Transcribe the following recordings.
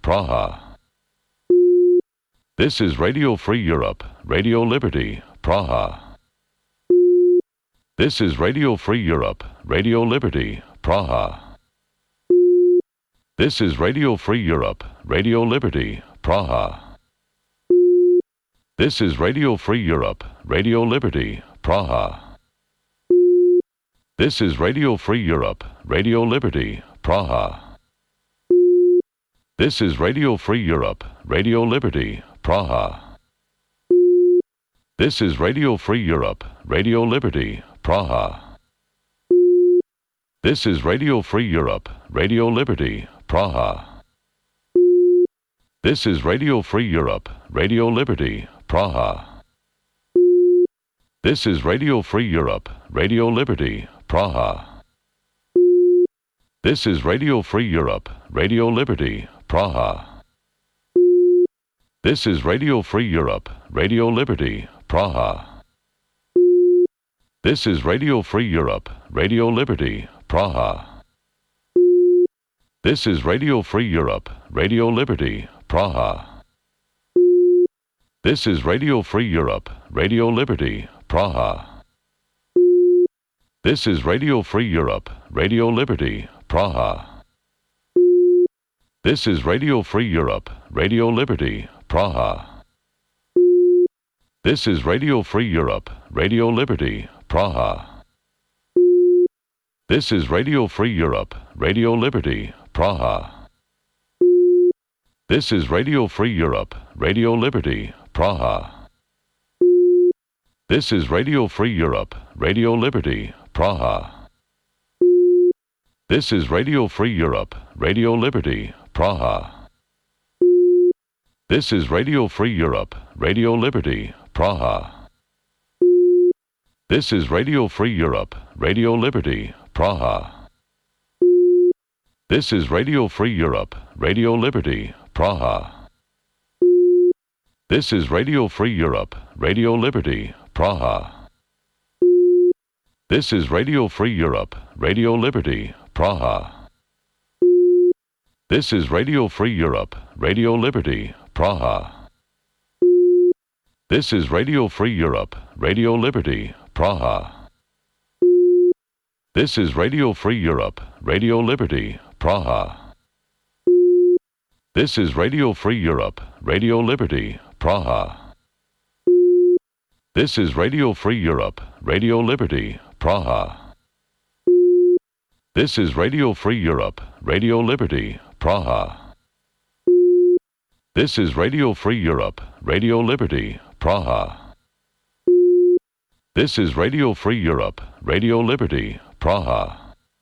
Praha. This is Radio Free Europe, Radio Liberty, Praha. This is Radio Free Europe, Radio Liberty, Praha. This is Radio Free Europe, Radio Liberty, Praha. This is Radio Free Europe, Radio Liberty, Praha. This is Radio Free Europe, Radio Liberty, Praha. This is Radio Free Europe, Radio Liberty, Praha. This is Radio Free Europe, Radio Liberty, Praha. This is Radio Free Europe, Radio Liberty, Praha. This is Radio Free Europe, Radio Liberty, Praha. This is Radio Free Europe, Radio Liberty, Praha. This is Radio Free Europe, Radio Liberty, Praha. This is Radio Free Europe, Radio Liberty, Praha. This is Radio Free Europe, Radio Liberty, Praha. This is Radio Free Europe, Radio Liberty, Praha. This is Radio Free Europe, Radio Liberty, Praha. This is Radio Free Europe, Radio Liberty, Praha. This is Radio Free Europe, Radio Liberty, Praha. This is Radio Free Europe, Radio Liberty, Praha. This is Radio Free Europe, Radio Liberty, Praha. This is Radio Free Europe, Radio Liberty, Praha. This is Radio Free Europe, Radio Liberty, Praha. This is Radio Free Europe, Radio Liberty, Praha. This is Radio Free Europe, Radio Liberty, Praha. This is Radio Free Europe, Radio Liberty, Praha. This is Radio Free Europe, Radio Liberty, Praha. This is Radio Free Europe, Radio Liberty, Praha. This is Radio Free Europe, Radio Liberty, Praha. This is Radio Free Europe, Radio Liberty, Praha. This is Radio Free Europe, Radio Liberty, Praha. This is Radio Free Europe, Radio Liberty, Praha. This is Radio Free Europe, Radio Liberty, Praha. This is Radio Free Europe, Radio Liberty, Praha. This is Radio Free Europe, Radio Liberty, Praha. This is Radio Free Europe, Radio Liberty, Praha. This is Radio Free Europe, Radio Liberty, Praha.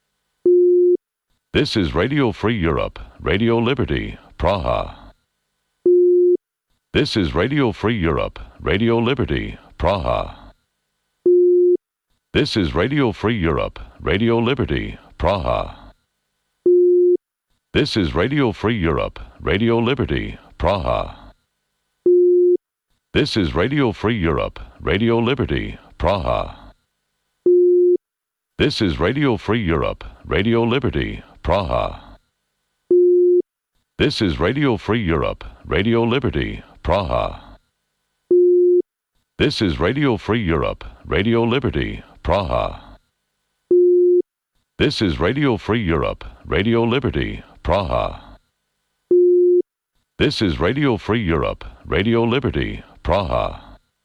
This is Radio Free Europe, Radio Liberty, Praha. This is Radio Free Europe, Radio Liberty, Praha. This is Radio Free Europe, Radio Liberty, Praha. This is Radio Free Europe, Radio Liberty, Praha. This is Radio Free Europe, Radio Liberty, Praha. This is Radio Free Europe, Radio Liberty, Praha. This is Radio Free Europe, Radio Liberty, Praha. This is Radio Free Europe, Radio Liberty, Praha. This is Radio Free Europe, Radio Liberty, Praha. This is Radio Free Europe, Radio Liberty, Praha.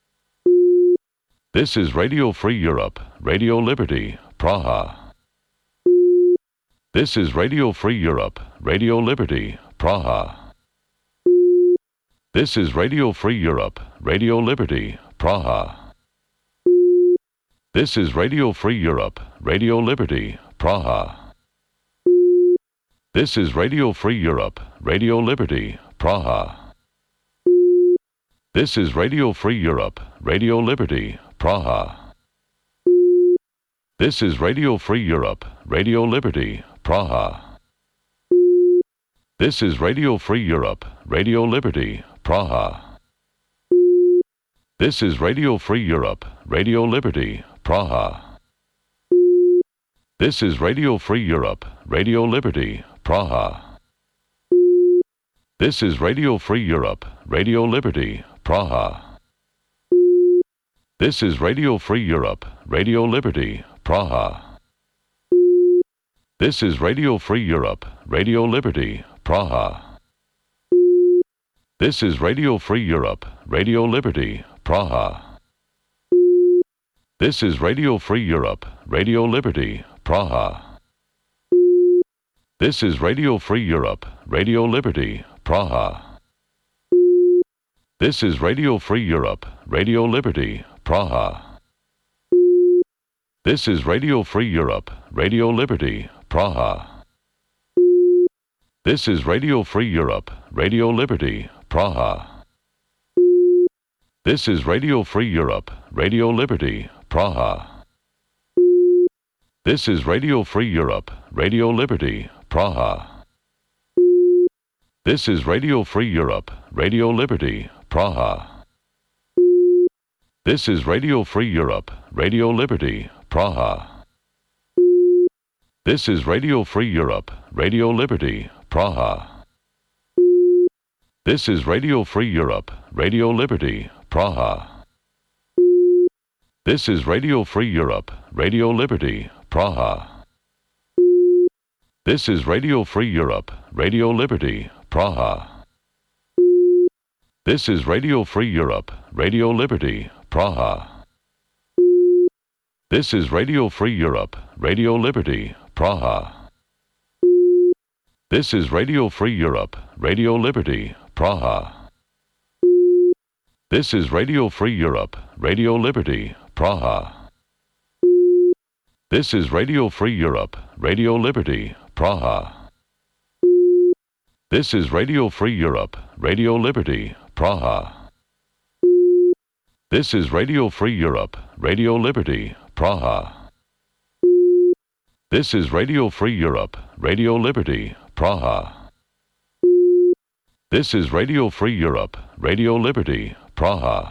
This is Radio Free Europe, Radio Liberty, Praha. This is Radio Free Europe, Radio Liberty, Praha. This is Radio Free Europe, Radio Liberty, Praha. This is Radio Free Europe, Radio Liberty, Praha. This is Radio Free Europe, Radio Liberty, Praha. This is Radio Free Europe, Radio Liberty, Praha. This is Radio Free Europe, Radio Liberty, Praha. This is Radio Free Europe, Radio Liberty, Praha. This is Radio Free Europe, Radio Liberty, Praha. This is Radio Free Europe, Radio Liberty, Praha. This is Radio Free Europe, Radio Liberty, Praha. This is Radio Free Europe, Radio Liberty, Praha. This is Radio Free Europe, Radio Liberty, Praha. This is Radio Free Europe, Radio Liberty, Praha. This is Radio Free Europe, Radio Liberty, Praha. This is Radio Free Europe, Radio Liberty, Praha. This is Radio Free Europe, Radio Liberty, Praha. This is Radio Free Europe, Radio Liberty, Praha. This is Radio Free Europe, Radio Liberty, Praha. This is Radio Free Europe, Radio Liberty, Praha. This is Radio Free Europe, Radio Liberty, Praha. This is Radio Free Europe, Radio Liberty, Praha. This is Radio Free Europe, Radio Liberty, Praha. This is Radio Free Europe, Radio Liberty, Praha. This is Radio Free Europe, Radio Liberty, Praha. This is Radio Free Europe, Radio Liberty, Praha. This is Radio Free Europe, Radio Liberty, Praha. This is Radio Free Europe, Radio Liberty, Praha. This is Radio Free Europe, Radio Liberty, Praha. This is Radio Free Europe, Radio Liberty, Praha. This is Radio Free Europe, Radio Liberty, Praha. This is Radio Free Europe, Radio Liberty, Praha. This is Radio Free Europe, Radio Liberty, Praha. This is Radio Free Europe, Radio Liberty, Praha. This is Radio Free Europe, Radio Liberty, Praha. This is Radio Free Europe, Radio Liberty, Praha.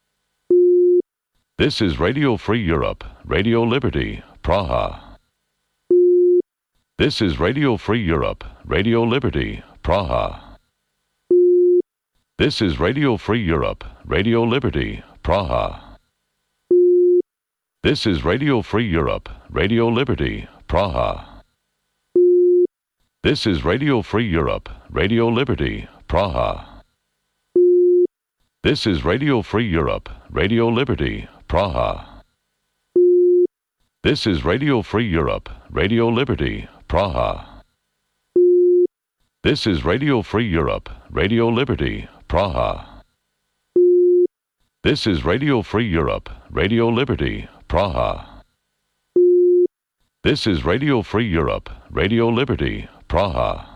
This is Radio Free Europe, Radio Liberty, Praha. This is Radio Free Europe, Radio Liberty, Praha. This is Radio Free Europe, Radio Liberty, Praha. This is Radio Free Europe, Radio Liberty, Praha. This is Radio Free Europe, Radio Liberty, Praha. This is Radio Free Europe, Radio Liberty, Praha. This is Radio Free Europe, Radio Liberty, Praha. This is Radio Free Europe, Radio Liberty, Praha. This is Radio Free Europe, Radio Liberty, Praha. This is Radio Free Europe, Radio Liberty, Praha.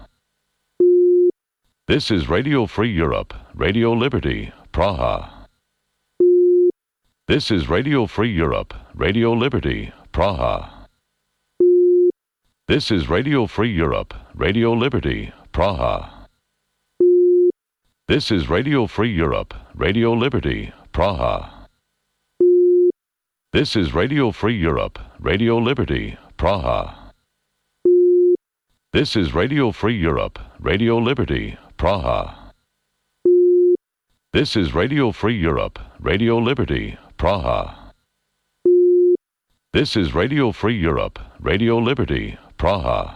This is Radio Free Europe, Radio Liberty, Praha. This is Radio Free Europe, Radio Liberty, Praha. This is Radio Free Europe, Radio Liberty, Praha. This is Radio Free Europe, Radio Liberty, Praha. This is Radio Free Europe, Radio Liberty, Praha. This is Radio Free Europe, Radio Liberty, Praha. This is Radio Free Europe, Radio Liberty, Praha. This is Radio Free Europe, Radio Liberty, Praha.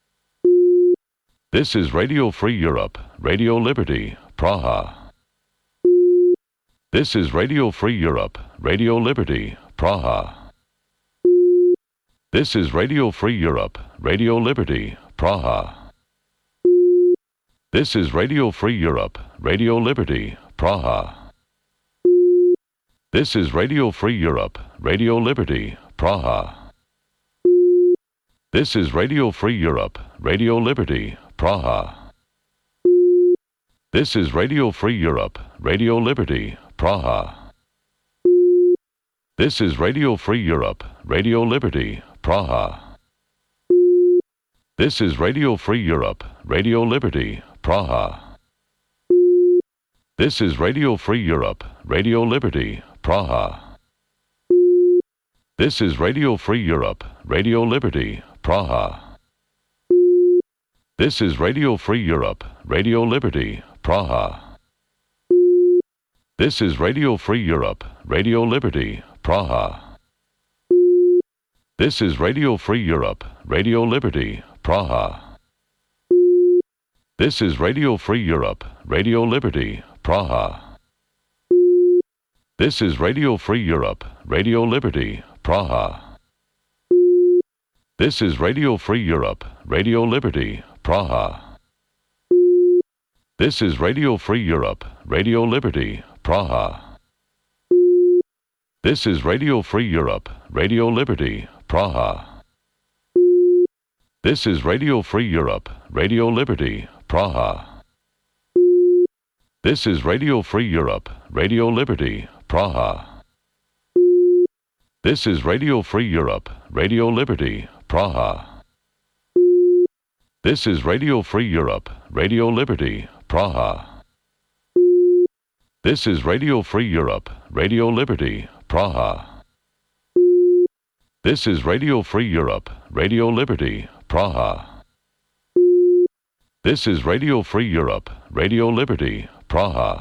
This is Radio Free Europe, Radio Liberty, Praha. This is Radio Free Europe, Radio Liberty, Praha. This is Radio Free Europe, Radio Liberty, Praha. This is Radio Free Europe, Radio Liberty, Praha. This is Radio Free Europe, Radio Liberty, Praha. This is Radio Free Europe, Radio Liberty, Praha. This is Radio Free Europe, Radio Liberty, Praha. This is Radio Free Europe, Radio Liberty, Praha. This is Radio Free Europe, Radio Liberty, Praha. This is Radio Free Europe, Radio Liberty, Praha. This is Radio Free Europe, Radio Liberty, Praha. This is Radio Free Europe, Radio Liberty, Praha. This is Radio Free Europe, Radio Liberty, Praha. This is Radio Free Europe, Radio Liberty, Praha. This is Radio Free Europe, Radio Liberty, Praha. This is Radio Free Europe, Radio Liberty, Praha. This is Radio Free Europe, Radio Liberty, Praha. This is Radio Free Europe, Radio Liberty, Praha. This is Radio Free Europe, Radio Liberty, Praha. This is Radio Free Europe, Radio Liberty, Praha. This is Radio Free Europe, Radio Liberty, Praha. This is Radio Free Europe, Radio Liberty, Praha. This is Radio Free Europe, Radio Liberty, Praha. This is Radio Free Europe, Radio Liberty, Praha. This is Radio Free Europe, Radio Liberty, Praha. This is Radio Free Europe, Radio Liberty, Praha.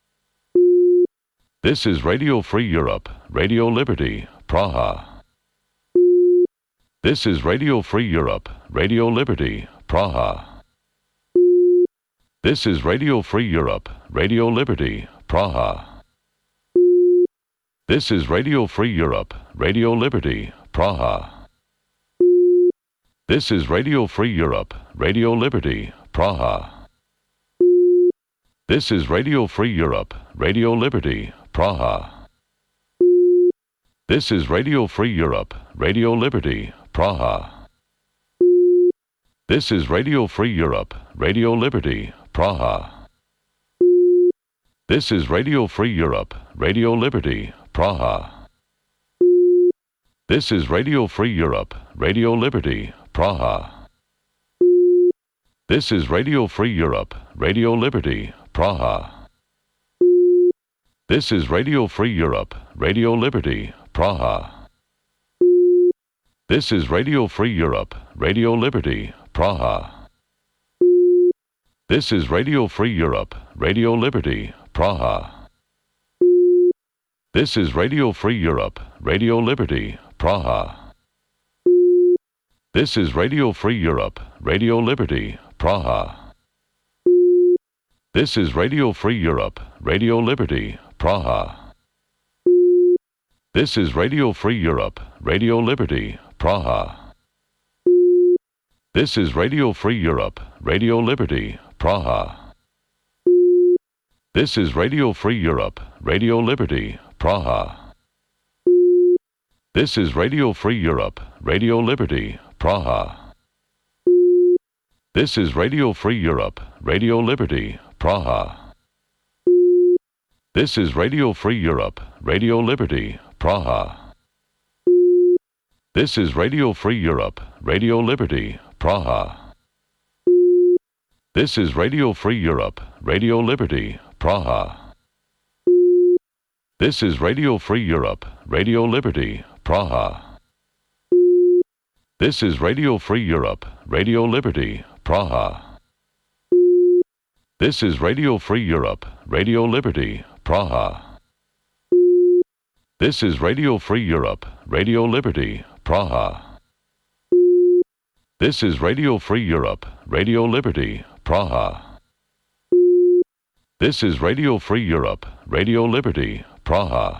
This is Radio Free Europe, Radio Liberty, Praha. This is Radio Free Europe, Radio Liberty, Praha. This is Radio Free Europe, Radio Liberty, Praha. This is Radio Free Europe, Radio Liberty, Praha. This is Radio Free Europe, Radio Liberty, Praha. This is Radio Free Europe, Radio Liberty, Praha. This is Radio Free Europe, Radio Liberty, Praha. This is Radio Free Europe, Radio Liberty, Praha. This is Radio Free Europe, Radio Liberty, Praha. This is Radio Free Europe, Radio Liberty, Praha. This is Radio Free Europe, Radio Liberty, Praha. This is Radio Free Europe, Radio Liberty, Praha. This is Radio Free Europe, Radio Liberty, Praha. This is Radio Free Europe, Radio Liberty, Praha. This is Radio Free Europe, Radio Liberty, Praha. This is Radio Free Europe, Radio Liberty, Praha. This is Radio Free Europe, Radio Liberty, Praha. This is Radio Free Europe, Radio Liberty, Praha. This is Radio Free Europe, Radio Liberty, Praha. This is Radio Free Europe, Radio Liberty, Praha. This is Radio Free Europe, Radio Liberty, Praha. This is Radio Free Europe, Radio Liberty, Praha. This is Radio Free Europe, Radio Liberty, Praha. This is Radio Free Europe, Radio Liberty, Praha. This is Radio Free Europe, Radio Liberty, Praha. This is Radio Free Europe, Radio Liberty, Praha. This is Radio Free Europe, Radio Liberty, Praha. This is Radio Free Europe, Radio Liberty, Praha. This is Radio Free Europe, Radio Liberty, Praha. This is Radio Free Europe, Radio Liberty, Praha. This is Radio Free Europe, Radio Liberty, Praha.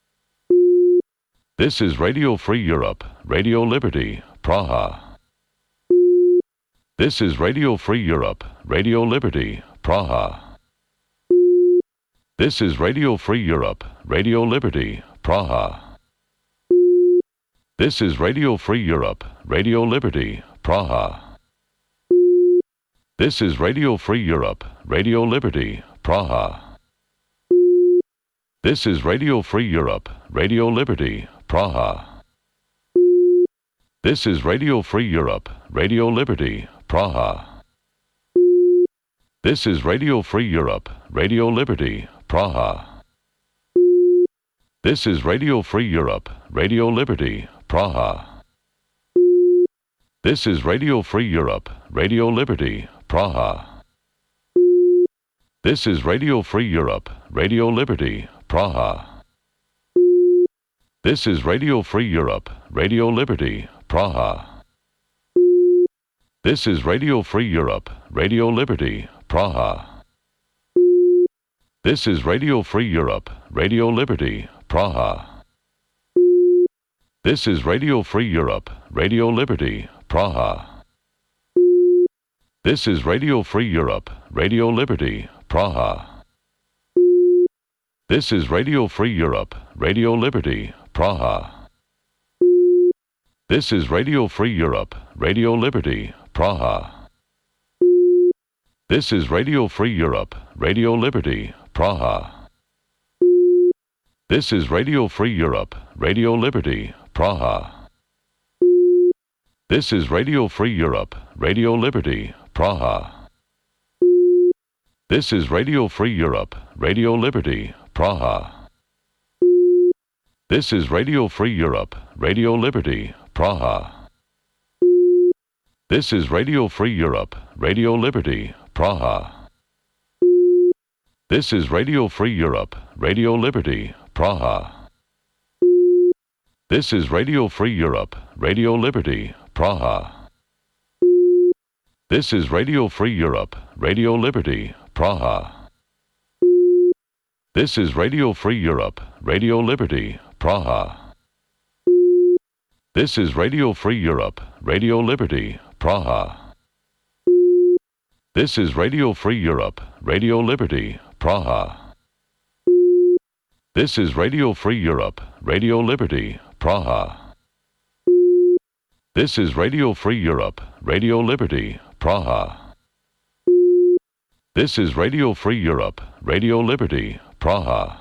This is Radio Free Europe, Radio Liberty, Praha. This is Radio Free Europe, Radio Liberty, Praha. This is Radio Free Europe, Radio Liberty, Praha. This is Radio Free Europe, Radio Liberty, Praha. This is Radio Free Europe, Radio Liberty, Praha. This is Radio Free Europe, Radio Liberty, Praha. This is Radio Free Europe, Radio Liberty, Praha. This is Radio Free Europe, Radio Liberty, Praha. This is Radio Free Europe, Radio Liberty, Praha. This is Radio Free Europe, Radio Liberty, Praha. This is Radio Free Europe, Radio Liberty, Praha. This is Radio Free Europe, Radio Liberty, Praha. This is Radio Free Europe, Radio Liberty, Praha. This is Radio Free Europe, Radio Liberty, Praha. This is Radio Free Europe, Radio Liberty, Praha. This is Radio Free Europe, Radio Liberty, Praha. This is Radio Free Europe, Radio Liberty, Praha. This is Radio Free Europe, Radio Liberty, Praha. This is Radio Free Europe, Radio Liberty, Praha. This is Radio Free Europe, Radio Liberty, Praha. This is Radio Free Europe, Radio Liberty, Praha. This is Radio Free Europe, Radio Liberty, Praha. This is Radio Free Europe, Radio Liberty, Praha. This is Radio Free Europe, Radio Liberty, Praha. This is Radio Free Europe, Radio Liberty, Praha. This is Radio Free Europe, Radio Liberty, Praha. This is Radio Free Europe, Radio Liberty, Praha. This is Radio Free Europe, Radio Liberty, Praha. This is Radio Free Europe, Radio Liberty, Praha. This is Radio Free Europe, Radio Liberty, Praha. This is Radio Free Europe, Radio Liberty, Praha. This is Radio Free Europe, Radio Liberty, Praha. This is Radio Free Europe, Radio Liberty, Praha.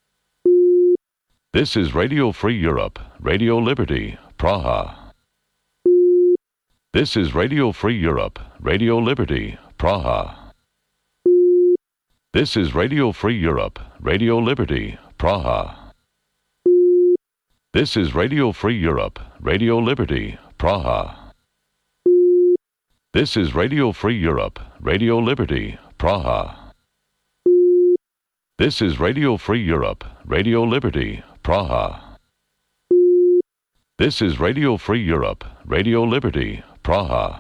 This is Radio Free Europe, Radio Liberty, Praha. This is Radio Free Europe, Radio Liberty, Praha. This is Radio Free Europe, Radio Liberty, Praha. This is Radio Free Europe, Radio Liberty, Praha. This is Radio Free Europe, Radio Liberty, Praha. This is Radio Free Europe, Radio Liberty, Praha. This is Radio Free Europe, Radio Liberty, Praha.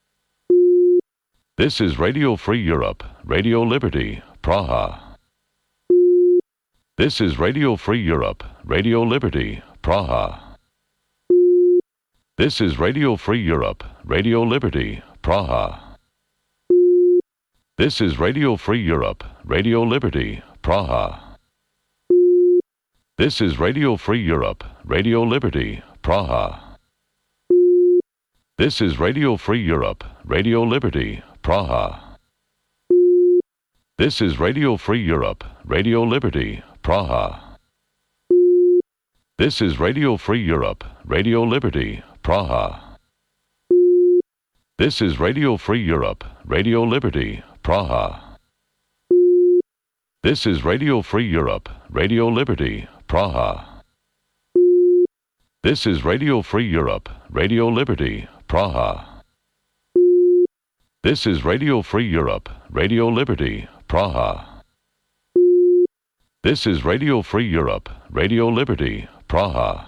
This is Radio Free Europe, Radio Liberty, Praha. This is Radio Free Europe, Radio Liberty, Praha. This is Radio Free Europe, Radio Liberty, Praha. This is Radio Free Europe, Radio Liberty, Praha. This is Radio Free Europe, Radio Liberty, Praha. This is Radio Free Europe, Radio Liberty, Praha. This is Radio Free Europe, Radio Liberty, Praha. This is Radio Free Europe, Radio Liberty, Praha. This is Radio Free Europe, Radio Liberty, Praha. This is Radio Free Europe, Radio Liberty, Praha. This is Radio Free Europe, Radio Liberty, Praha. This is Radio Free Europe, Radio Liberty, Praha. This is Radio Free Europe, Radio Liberty, Praha.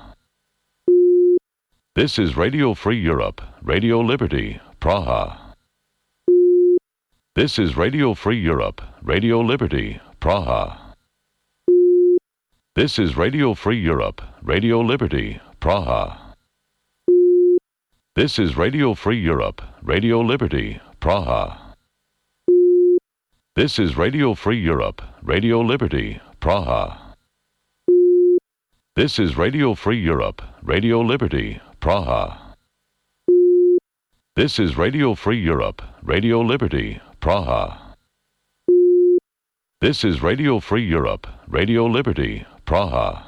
This is Radio Free Europe, Radio Liberty, Praha. This is Radio Free Europe, Radio Liberty, Praha. This is Radio Free Europe, Radio Liberty, Praha. This is Radio Free Europe, Radio Liberty, Praha. This is Radio Free Europe, Radio Liberty, Praha. This is Radio Free Europe, Radio Liberty, Praha. This is Radio Free Europe, Radio Liberty, Praha. This is Radio Free Europe, Radio Liberty, Praha.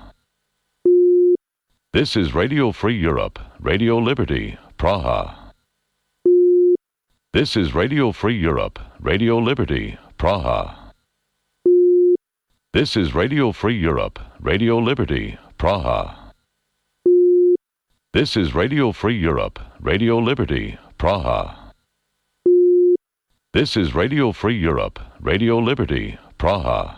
This is Radio Free Europe, Radio Liberty, Praha. This is Radio Free Europe, Radio Liberty, Praha. This is Radio Free Europe, Radio Liberty, Praha. This is Radio Free Europe, Radio Liberty, Praha. This is Radio Free Europe, Radio Liberty, Praha.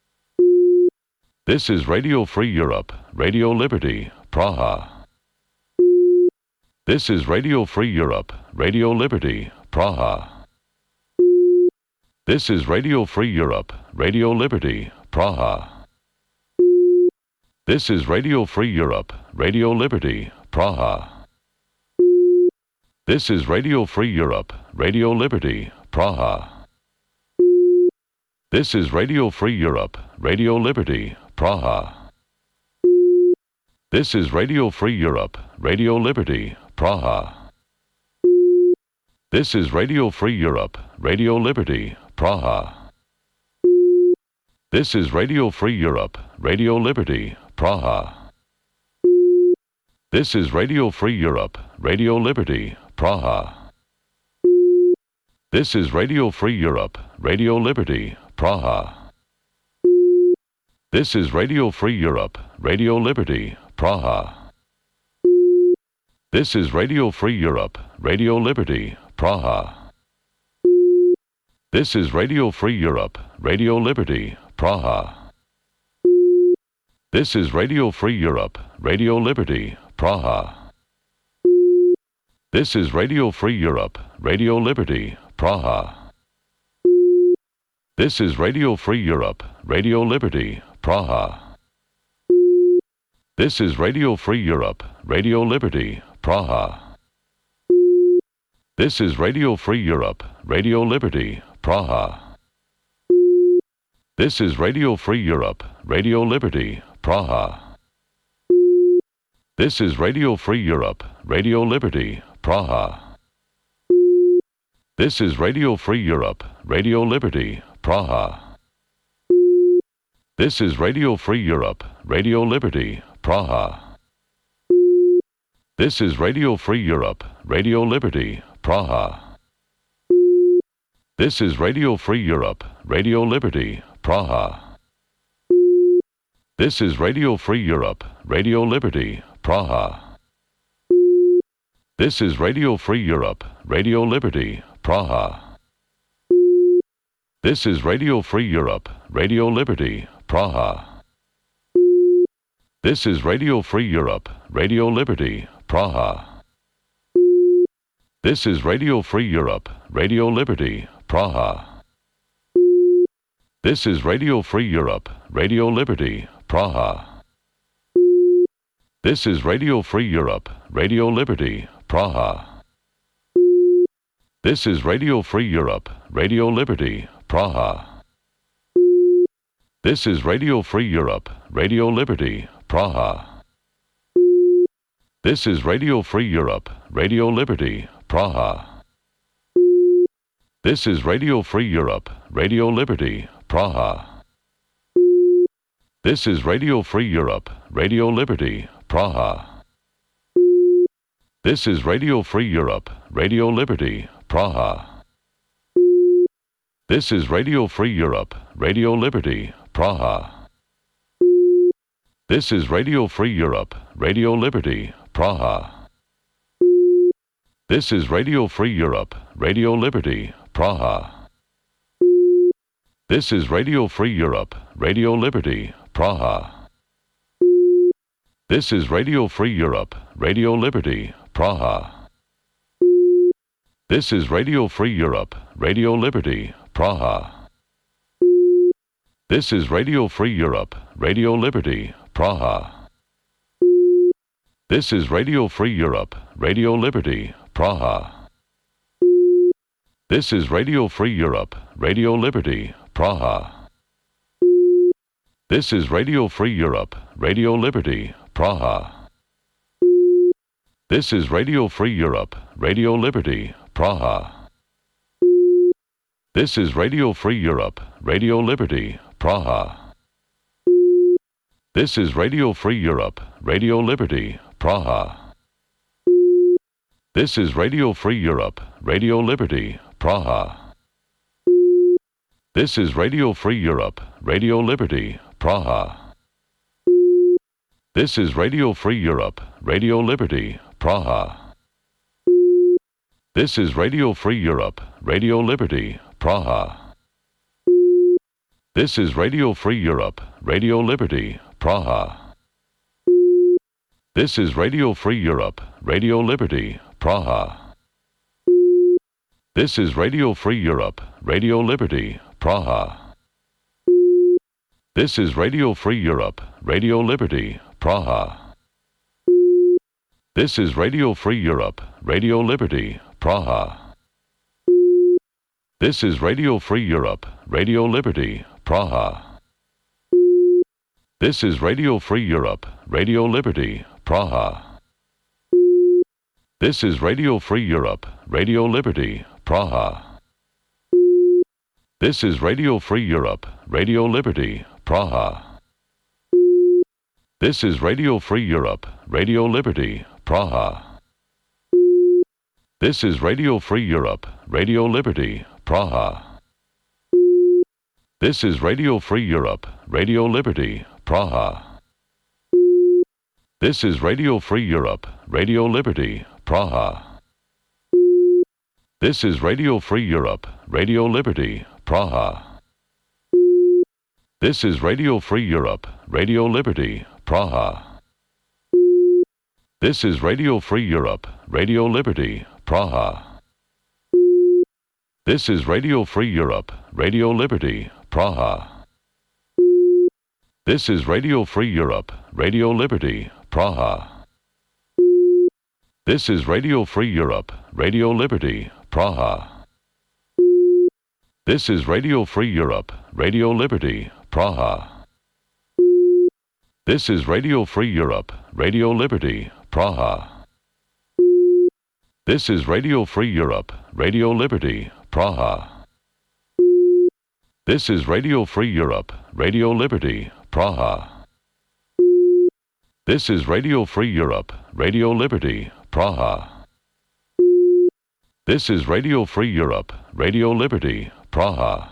This is Radio Free Europe, Radio Liberty, Praha. This is Radio Free Europe, Radio Liberty, Praha. This is Radio Free Europe, Radio Liberty, Praha. This is Radio Free Europe, Radio Liberty, Praha. This is Radio Free Europe, Radio Liberty, Praha. This is Radio Free Europe, Radio Liberty, Praha. This is Radio Free Europe, Radio Liberty, Praha. This is Radio Free Europe, Radio Liberty, Praha. This is Radio Free Europe, Radio Liberty, Praha. This is Radio Free Europe, Radio Liberty, Praha. This is Radio Free Europe, Radio Liberty, Praha. This is Radio Free Europe, Radio Liberty, Praha. This is Radio Free Europe, Radio Liberty, Praha. This is Radio Free Europe, Radio Liberty, Praha. This is Radio Free Europe, Radio Liberty, Praha. This is Radio Free Europe, Radio Liberty, Praha. This is Radio Free Europe, Radio Liberty, Praha. This is Radio Free Europe, Radio Liberty, Praha. This is Radio Free Europe, Radio Liberty, Praha. This is Radio Free Europe, Radio Liberty, Praha. This is Radio Free Europe, Radio Liberty, Praha. This is Radio Free Europe, Radio Liberty, Praha. This is Radio Free Europe, Radio Liberty, Praha. This is Radio Free Europe, Radio Liberty, Praha. This is Radio Free Europe, Radio Liberty, Praha. This is Radio Free Europe, Radio Liberty, Praha. This is Radio Free Europe, Radio Liberty, Praha. This is Radio Free Europe, Radio Liberty, Praha. This is Radio Free Europe, Radio Liberty, Praha. This is Radio Free Europe, Radio Liberty, Praha. This is Radio Free Europe, Radio Liberty, Praha. This is Radio Free Europe, Radio Liberty, Praha. This is Radio Free Europe, Radio Liberty, Praha. This is Radio Free Europe, Radio Liberty, Praha. This is Radio Free Europe, Radio Liberty, Praha. This is Radio Free Europe, Radio Liberty, Praha. This is Radio Free Europe, Radio Liberty, Praha. This is Radio Free Europe, Radio Liberty, Praha. This is Radio Free Europe, Radio Liberty, Praha. This is Radio Free Europe, Radio Liberty, Praha. This is Radio Free Europe, Radio Liberty, Praha. This is Radio Free Europe, Radio Liberty, Praha. This is Radio Free Europe, Radio Liberty, Praha. This is Radio Free Europe, Radio Liberty, Praha. This is Radio Free Europe, Radio Liberty, Praha. This is Radio Free Europe, Radio Liberty, Praha. This is Radio Free Europe, Radio Liberty, Praha. This is Radio Free Europe, Radio Liberty, Praha. This is Radio Free Europe, Radio Liberty, Praha. This is Radio Free Europe, Radio Liberty, Praha. This is Radio Free Europe, Radio Liberty, Praha. This is Radio Free Europe, Radio Liberty, Praha. This is Radio Free Europe, Radio Liberty, Praha. This is Radio Free Europe, Radio Liberty, Praha. This is Radio Free Europe, Radio Liberty, Praha. This is Radio Free Europe, Radio Liberty, Praha. This is Radio Free Europe, Radio Liberty, Praha. This is Radio Free Europe, Radio Liberty, Praha. This is Radio Free Europe, Radio Liberty, Praha. This is Radio Free Europe, Radio Liberty, Praha. This is Radio Free Europe, Radio Liberty, Praha. This is Radio Free Europe, Radio Liberty, Praha. This is Radio Free Europe, Radio Liberty, Praha. This is Radio Free Europe, Radio Liberty, Praha. This is Radio Free Europe, Radio Liberty, Praha. This is Radio Free Europe, Radio Liberty, Praha. This is Radio Free Europe, Radio Liberty, Praha. This is Radio Free Europe, Radio Liberty, Praha. This is Radio Free Europe, Radio Liberty, Praha. This is Radio Free Europe, Radio Liberty, Praha. This is Radio Free Europe, Radio Liberty, Praha. This is Radio Free Europe, Radio Liberty, Praha. This is Radio Free Europe, Radio Liberty, Praha. This is Radio Free Europe, Radio Liberty, Praha. This is Radio Free Europe, Radio Liberty, Praha. This is Radio Free Europe, Radio Liberty, Praha. This is Radio Free Europe, Radio Liberty, Praha. This is Radio Free Europe, Radio Liberty, Praha. This is Radio Free Europe, Radio Liberty, Praha. This is Radio Free Europe, Radio Liberty, Praha.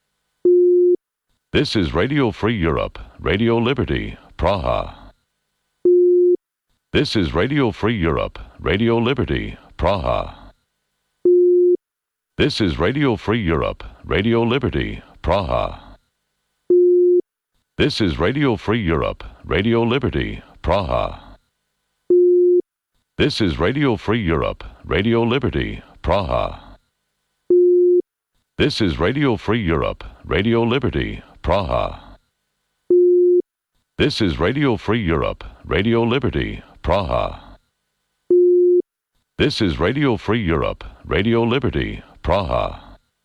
This is Radio Free Europe, Radio Liberty, Praha. This is Radio Free Europe, Radio Liberty, Praha. This is Radio Free Europe, Radio Liberty, Praha. This is Radio Free Europe, Radio Liberty, Praha. This is Radio Free Europe, Radio Liberty, Praha. This is Radio Free Europe, Radio Liberty, Praha. This is Radio Free Europe, Radio Liberty, Praha. This is Radio Free Europe, Radio Liberty, Praha.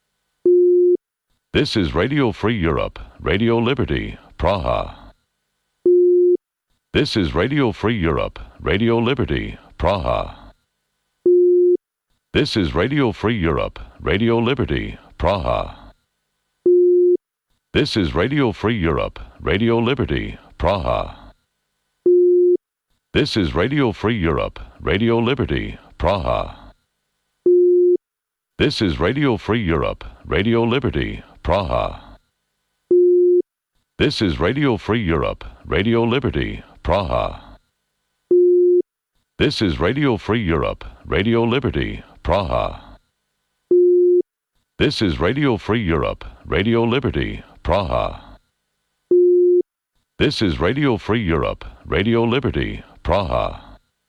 This is Radio Free Europe, Radio Liberty, Praha. This is Radio Free Europe, Radio Liberty, Praha. This is Radio Free Europe, Radio Liberty, Praha. This is Radio Free Europe, Radio Liberty, Praha. This is Radio Free Europe, Radio Liberty, Praha. This is Radio Free Europe, Radio Liberty, Praha. This is Radio Free Europe, Radio Liberty, Praha. This is Radio Free Europe, Radio Liberty, Praha. This is Radio Free Europe, Radio Liberty, Praha. This is Radio Free Europe, Radio Liberty, Praha.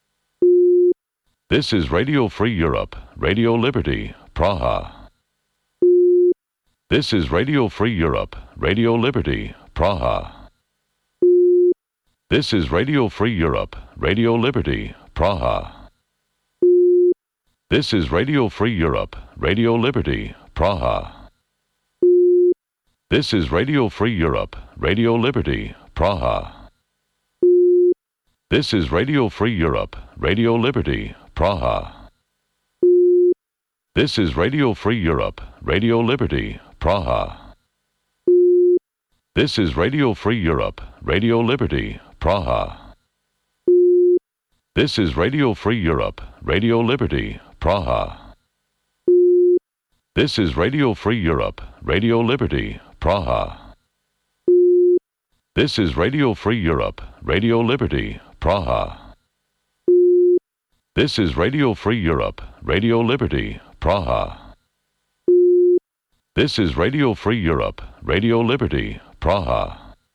This is Radio Free Europe, Radio Liberty, Praha. This is Radio Free Europe, Radio Liberty, Praha. This is Radio Free Europe, Radio Liberty, Praha. This is Radio Free Europe, Radio Liberty, Praha. This is Radio Free Europe, Radio Liberty, Praha. This is Radio Free Europe, Radio Liberty, Praha. This is Radio Free Europe, Radio Liberty, Praha. This is Radio Free Europe, Radio Liberty, Praha. This is Radio Free Europe, Radio Liberty, Praha. This is Radio Free Europe, Radio Liberty, Praha. This is Radio Free Europe, Radio Liberty, Praha. This is Radio Free Europe, Radio Liberty, Praha. This is Radio Free Europe, Radio Liberty, Praha.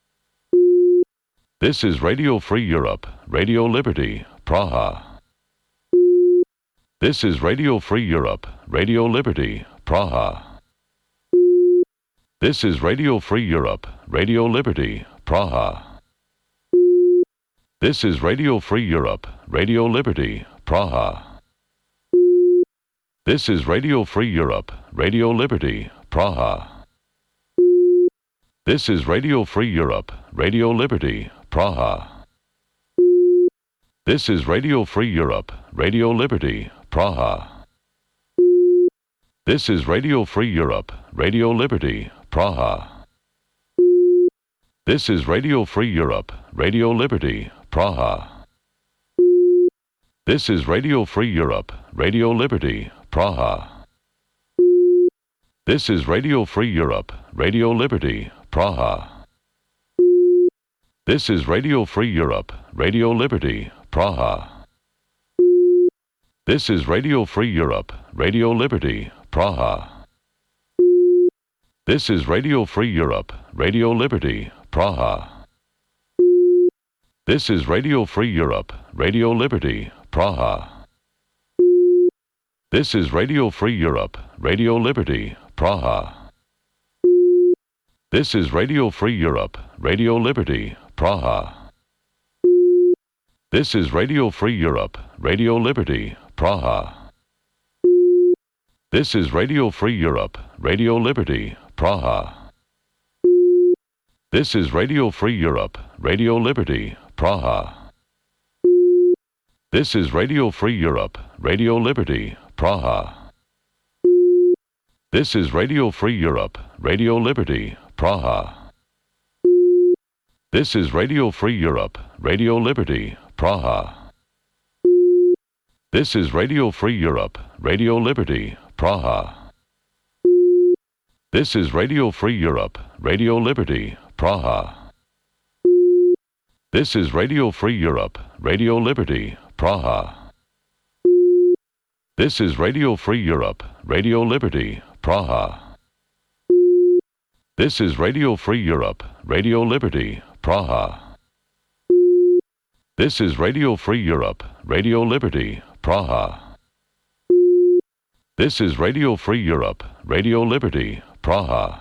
This is Radio Free Europe, Radio Liberty, Praha. This is Radio Free Europe, Radio Liberty, Praha. This is Radio Free Europe, Radio Liberty, Praha. This is Radio Free Europe, Radio Liberty, Praha. This is Radio Free Europe, Radio Liberty, Praha. This is Radio Free Europe, Radio Liberty, Praha. This is Radio Free Europe, Radio Liberty, Praha. This is Radio Free Europe, Radio Liberty, Praha. This is Radio Free Europe, Radio Liberty, Praha. This is Radio Free Europe, Radio Liberty, Praha. This is Radio Free Europe, Radio Liberty, Praha. This is Radio Free Europe, Radio Liberty, Praha. This is Radio Free Europe, Radio Liberty, Praha. This is Radio Free Europe, Radio Liberty, Praha. This is Radio Free Europe, Radio Liberty, Praha. This is Radio Free Europe, Radio Liberty, Praha. This is Radio Free Europe, Radio Liberty, Praha. This is Radio Free Europe, Radio Liberty, Praha. This is Radio Free Europe, Radio Liberty, Praha. This is Radio Free Europe, Radio Liberty, Praha. This is Radio Free Europe, Radio Liberty, Praha. This is Radio Free Europe, Radio Liberty, Praha. This is Radio Free Europe, Radio Liberty, Praha. This is Radio Free Europe, Radio Liberty, Praha. This is Radio Free Europe, Radio Liberty, Praha. This is Radio Free Europe, Radio Liberty, Praha. This is Radio Free Europe, Radio Liberty, Praha. This is Radio Free Europe, Radio Liberty, Praha. This is Radio Free Europe, Radio Liberty, Praha. This is Radio Free Europe, Radio Liberty, Praha.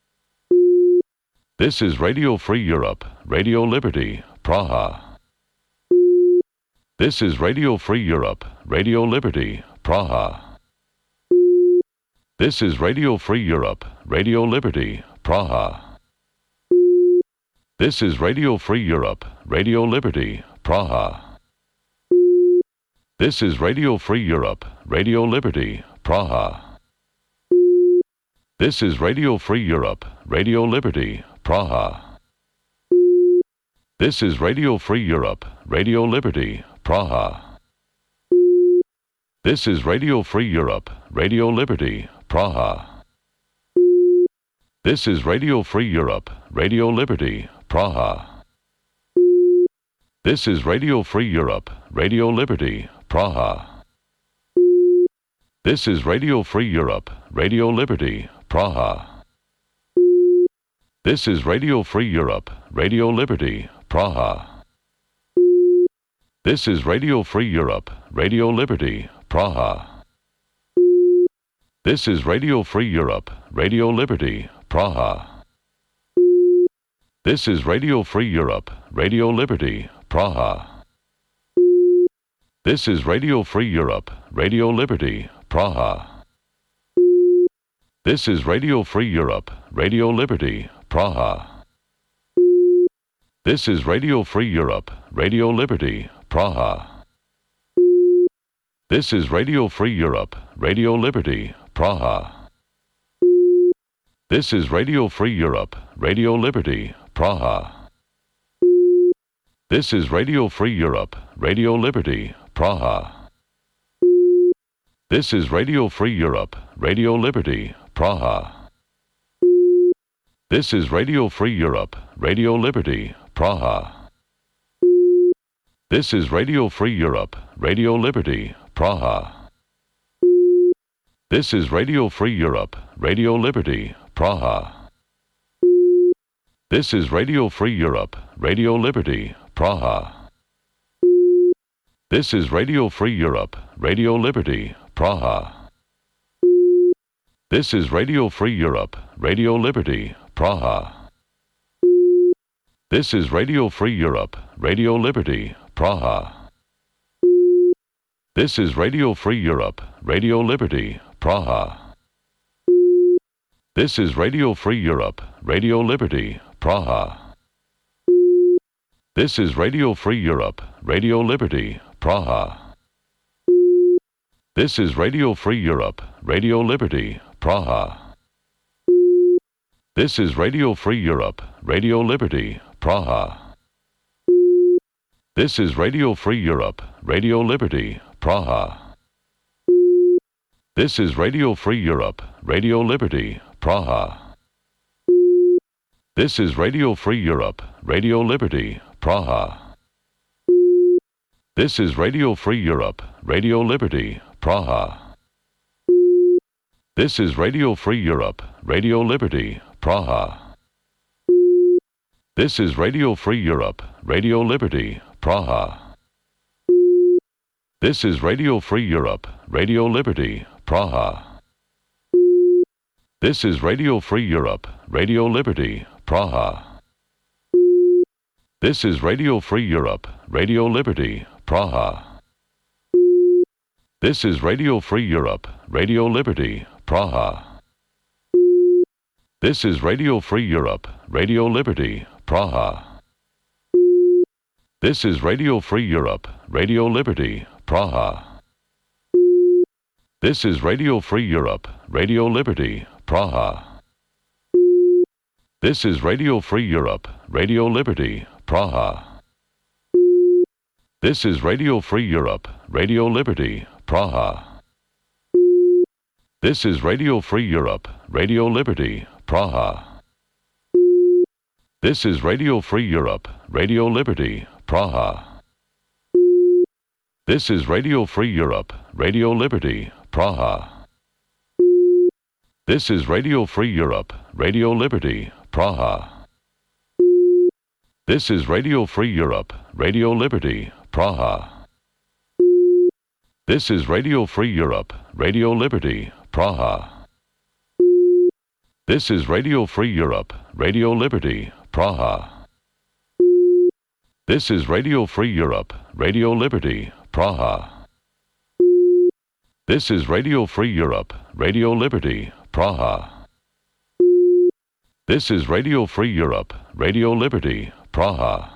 This is Radio Free Europe, Radio Liberty, Praha. This is Radio Free Europe, Radio Liberty, Praha. This is Radio Free Europe, Radio Liberty, Praha. This is Radio Free Europe, Radio Liberty, Praha. This is Radio Free Europe, Radio Liberty, Praha. This is Radio Free Europe, Radio Liberty, Praha. This is Radio Free Europe, Radio Liberty, Praha. This is Radio Free Europe, Radio Liberty, Praha. This is Radio Free Europe, Radio Liberty, Praha. This is Radio Free Europe, Radio Liberty, Praha. This is Radio Free Europe, Radio Liberty, Praha. This is Radio Free Europe, Radio Liberty, Praha. This is Radio Free Europe, Radio Liberty, Praha. This is Radio Free Europe, Radio Liberty, Praha. This is Radio Free Europe, Radio Liberty, Praha. This is Radio Free Europe, Radio Liberty, Praha. This is Radio Free Europe, Radio Liberty, Praha. This is Radio Free Europe, Radio Liberty, Praha. This is Radio Free Europe, Radio Liberty, Praha. This is Radio Free Europe, Radio Liberty, Praha. This is Radio Free Europe, Radio Liberty, Praha. This is Radio Free Europe, Radio Liberty, Praha. This is Radio Free Europe, Radio Liberty, Praha. This is Radio Free Europe, Radio Liberty, Praha. This is Radio Free Europe, Radio Liberty, Praha. This is Radio Free Europe, Radio Liberty, Praha. This is Radio Free Europe, Radio Liberty, Praha. This is Radio Free Europe, Radio Liberty, Praha. This is Radio Free Europe, Radio Liberty, Praha. This is Radio Free Europe, Radio Liberty, Praha. This is Radio Free Europe, Radio Liberty, Praha. This is Radio Free Europe, Radio Liberty, Praha. This is Radio Free Europe, Radio Liberty, Praha. This is Radio Free Europe, Radio Liberty, Praha. This is Radio Free Europe, Radio Liberty, Praha. This is Radio Free Europe, Radio Liberty, Praha. This is Radio Free Europe, Radio Liberty, Praha. This is Radio Free Europe, Radio Liberty, Praha. This is Radio Free Europe, Radio Liberty, Praha. This is Radio Free Europe, Radio Liberty, Praha. This is Radio Free Europe, Radio Liberty, Praha. This is Radio Free Europe, Radio Liberty, Praha. This is Radio Free Europe, Radio Liberty, Praha. This is Radio Free Europe, Radio Liberty, Praha. This is Radio Free Europe, Radio Liberty, Praha. This is Radio Free Europe, Radio Liberty, Praha. This is Radio Free Europe, Radio Liberty, Praha. This is Radio Free Europe, Radio Liberty, Praha. This is Radio Free Europe, Radio Liberty, Praha. This is Radio Free Europe, Radio Liberty, Praha. This is Radio Free Europe, Radio Liberty, Praha. This is Radio Free Europe, Radio Liberty, Praha. This is Radio Free Europe, Radio Liberty, Praha. This is Radio Free Europe, Radio Liberty, Praha. This is Radio Free Europe, Radio Liberty, Praha. This is Radio Free Europe, Radio Liberty, Praha. This is Radio Free Europe, Radio Liberty, Praha. This is Radio Free Europe, Radio Liberty, Praha. This is Radio Free Europe, Radio Liberty, Praha.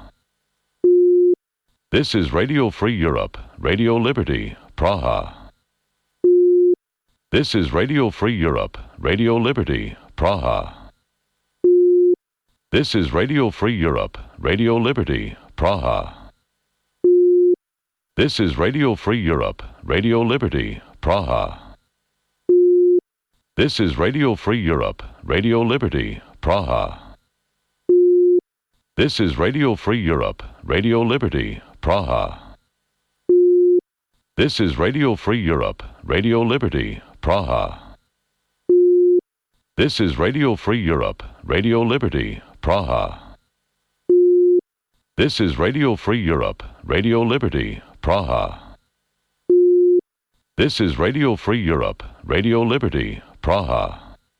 This is Radio Free Europe, Radio Liberty, Praha. This is Radio Free Europe, Radio Liberty, Praha. This is Radio Free Europe, Radio Liberty, Praha. This is Radio Free Europe, Radio Liberty, Praha. This is Radio Free Europe, Radio Liberty, Praha. This is Radio Free Europe, Radio Liberty, Praha. This is Radio Free Europe, Radio Liberty, Praha. This is Radio Free Europe, Radio Liberty, Praha. This is Radio Free Europe, Radio Liberty, Praha. This is Radio Free Europe, Radio Liberty, Praha.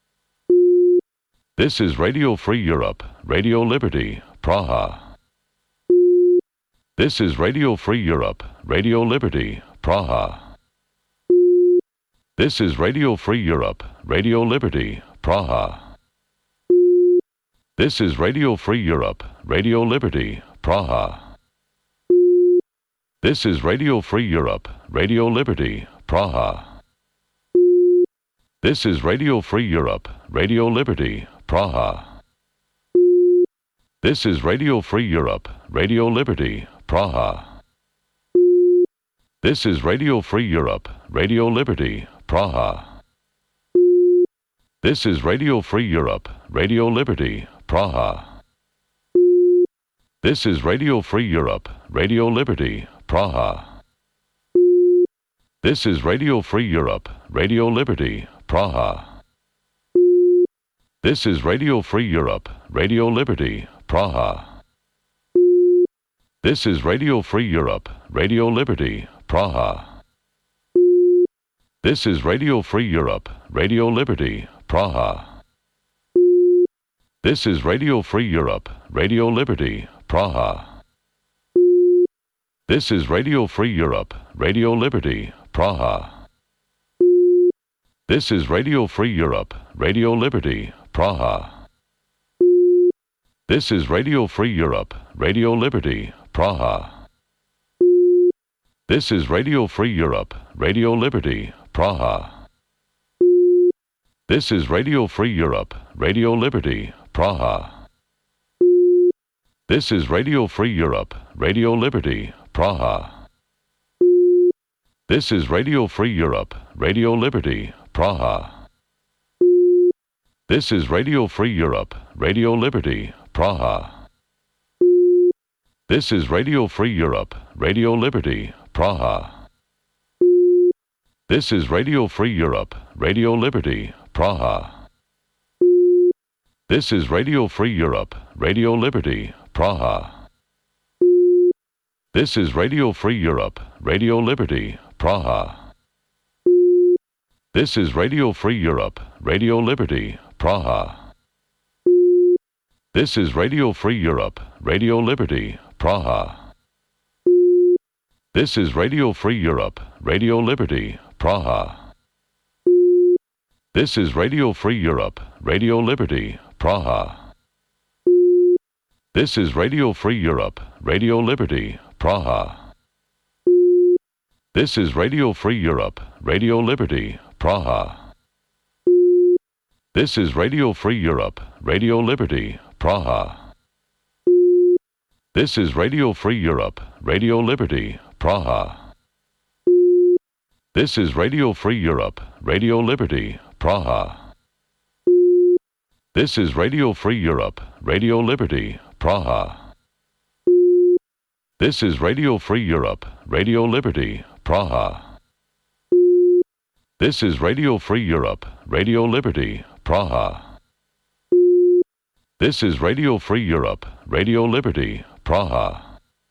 This is Radio Free Europe, Radio Liberty, Praha. This is Radio Free Europe, Radio Liberty, Praha. This is Radio Free Europe, Radio Liberty, Praha. This is Radio Free Europe, Radio Liberty, Praha. This is Radio Free Europe, Radio Liberty, Praha. This is Radio Free Europe, Radio Liberty, Praha. This is Radio Free Europe, Radio Liberty, Praha. This is Radio Free Europe, Radio Liberty, Praha. This is Radio Free Europe, Radio Liberty, Praha. This is Radio Free Europe, Radio Liberty, Praha. This is Radio Free Europe, Radio Liberty, Praha. This is Radio Free Europe, Radio Liberty, Praha. This is Radio Free Europe, Radio Liberty, Praha. This is Radio Free Europe, Radio Liberty, Praha. This is Radio Free Europe, Radio Liberty, Praha. This is Radio Free Europe, Radio Liberty, Praha. This is Radio Free Europe, Radio Liberty, Praha. This is Radio Free Europe, Radio Liberty, Praha. This is Radio Free Europe, Radio Liberty, Praha. This is Radio Free Europe, Radio Liberty, Praha. This is Radio Free Europe, Radio Liberty, Praha. This is Radio Free Europe, Radio Liberty, Praha. This is Radio Free Europe, Radio Liberty, Praha. This is Radio Free Europe, Radio Liberty, Praha. This is Radio Free Europe, Radio Liberty, Praha. This is Radio Free Europe, Radio Liberty, Praha. This is Radio Free Europe, Radio Liberty, Praha. This is Radio Free Europe, Radio Liberty, Praha. This is Radio Free Europe, Radio Liberty, Praha. This is Radio Free Europe, Radio Liberty, Praha. This is Radio Free Europe, Radio Liberty, Praha. This is Radio Free Europe, Radio Liberty, Praha. This is Radio Free Europe, Radio Liberty, Praha. This is Radio Free Europe, Radio Liberty, Praha. This is Radio Free Europe, Radio Liberty, Praha. This is Radio Free Europe, Radio Liberty, Praha. This is Radio Free Europe, Radio Liberty, Praha. This is Radio Free Europe, Radio Liberty, Praha. This is Radio Free Europe, Radio Liberty, Praha. This is Radio Free Europe, Radio Liberty, Praha.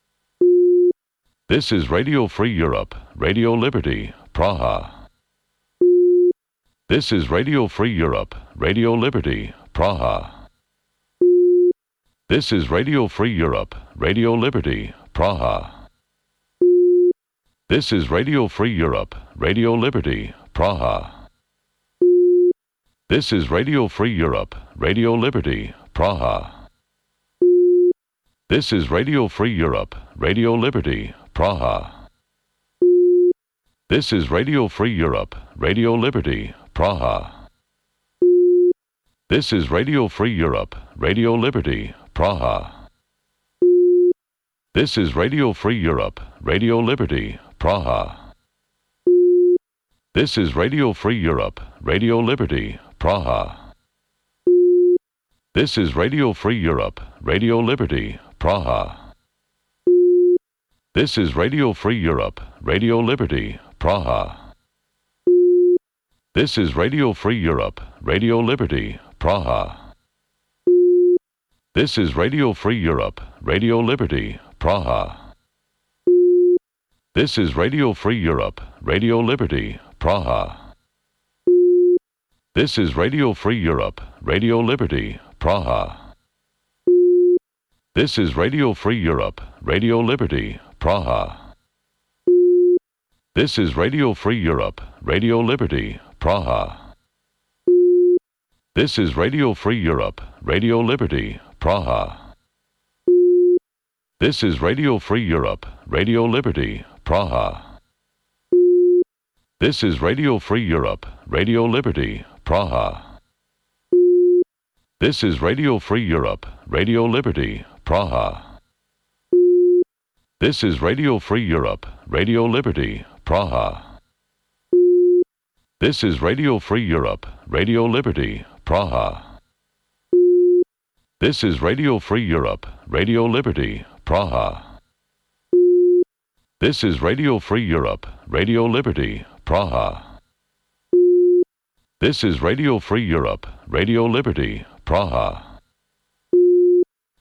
This is Radio Free Europe, Radio Liberty, Praha. This is Radio Free Europe, Radio Liberty, Praha. This is Radio Free Europe, Radio Liberty, Praha. This is Radio Free Europe, Radio Liberty, Praha. This is Radio Free Europe, Radio Liberty, Praha. This is Radio Free Europe, Radio Liberty, Praha. This is Radio Free Europe, Radio Liberty, Praha. This is Radio Free Europe, Radio Liberty, Praha. This is Radio Free Europe, Radio Liberty, Praha. This is Radio Free Europe, Radio Liberty, Praha. This is Radio Free Europe, Radio Liberty, Praha. This is Radio Free Europe, Radio Liberty, Praha. This is Radio Free Europe, Radio Liberty, Praha. This is Radio Free Europe, Radio Liberty, Praha. This is Radio Free Europe, Radio Liberty, Praha. This is Radio Free Europe, Radio Liberty, Praha. This is Radio Free Europe, Radio Liberty, Praha. This is Radio Free Europe, Radio Liberty, Praha. This is Radio Free Europe, Radio Liberty, Praha. This is Radio Free Europe, Radio Liberty, Praha. This is Radio Free Europe, Radio Liberty, Praha. This is Radio Free Europe, Radio Liberty, Praha. This is Radio Free Europe, Radio Liberty, Praha. This is Radio Free Europe, Radio Liberty, Praha. This is Radio Free Europe, Radio Liberty, Praha. This is Radio Free Europe, Radio Liberty, Praha. This is Radio Free Europe, Radio Liberty, Praha.